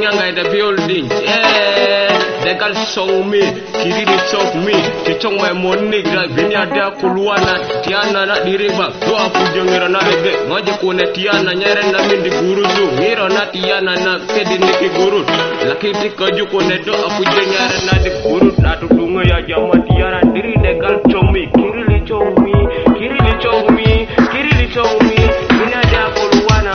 Nyanga in the building. Yeah, they got song me, kiri di chok me, chichong my money, vini ada kuluana, tiana na diriba, do aku jongira na lege, ngoje kune tiana nyere na mindi guruzu, ngiro na tiana na kedi niki gurut, lakini kaju kune do aku jonyere na di gurut, na tudunga ya jama tiana diri they got chong me, kiri li chong me, kiri li chong me, kiri li chong me, vini ada kuluana.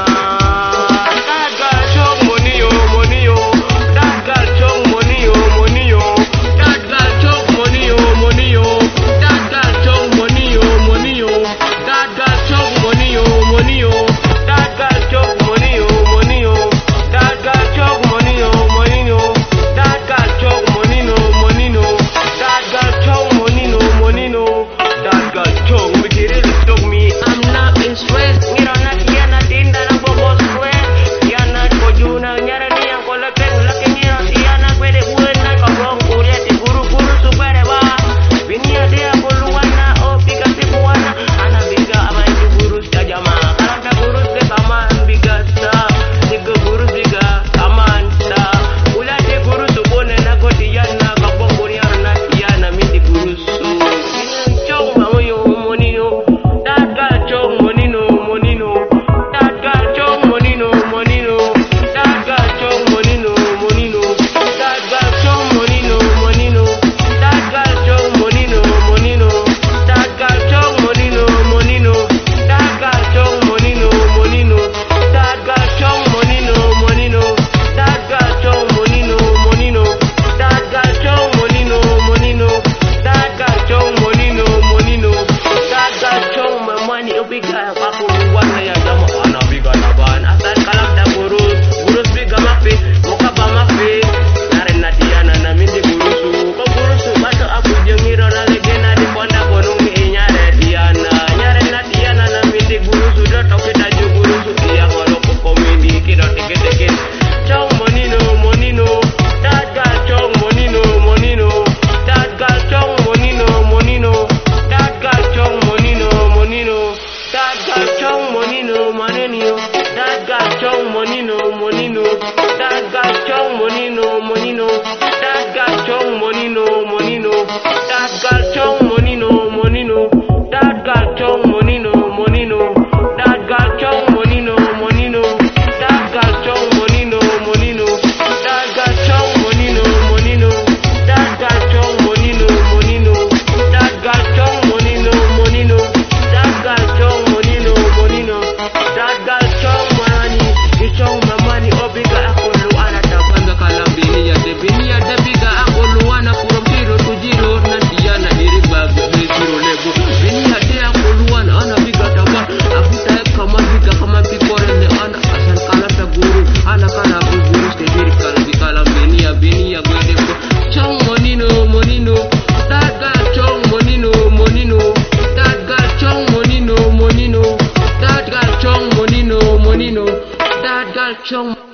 Chong